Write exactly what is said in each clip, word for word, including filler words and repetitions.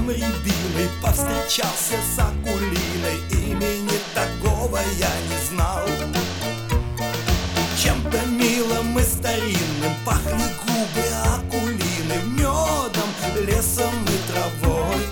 лесом рябиной повстречался с Акулиной. Имени такого я не знал. Чем-то милым и старинным пахли губы Акулины, медом, лесом и травой.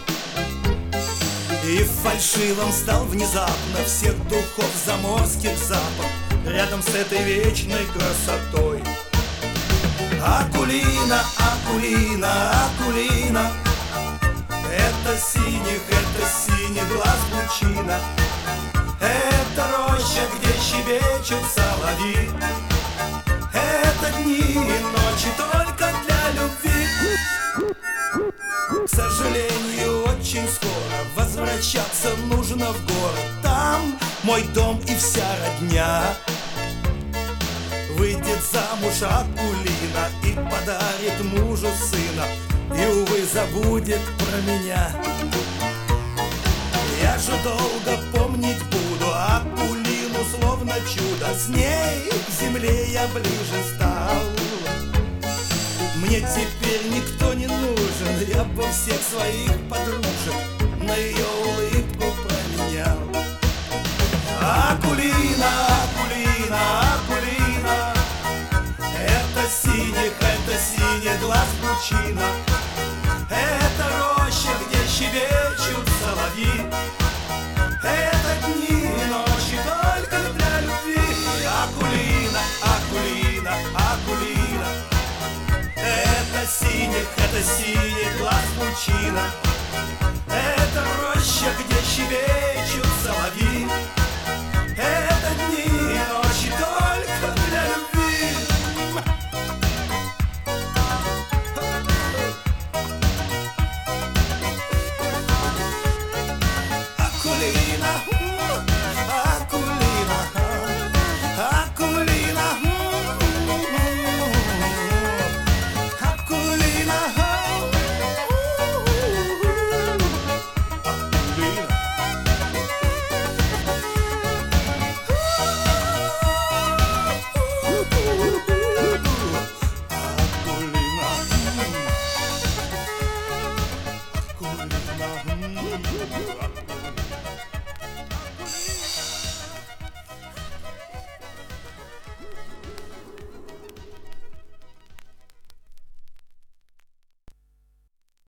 И фальшивым стал внезапно всех духов заморских запах рядом с этой вечной красотой. Акулина, Акулина, Акулина, это синих, это синий глаз лучина, это роща, где щебечут соловьи, это дни и ночи только для любви. К сожалению, очень скоро возвращаться нужно в город. Там мой дом и вся родня. Выйдет замуж Акулина и подарит мужу сына, и, увы, забудет про меня. Я же долго помнить буду Акулину, словно чудо. С ней к земле я ближе стал. Мне теперь никто не нужен, я бы всех своих подружек на ее улыбку променял. Акулина, Акулина, Акулина, это синих, это синий глаз лучина, это роща, где щебечут соловьи, это дни и ночи только для любви. Акулина, Акулина, Акулина, это синих, это синий глаз лучина, это роща, где щебечут соловьи, это дни и ночи только для любви. Акулина, Акулина, Акулина, Акулина, Акулина, Акулина.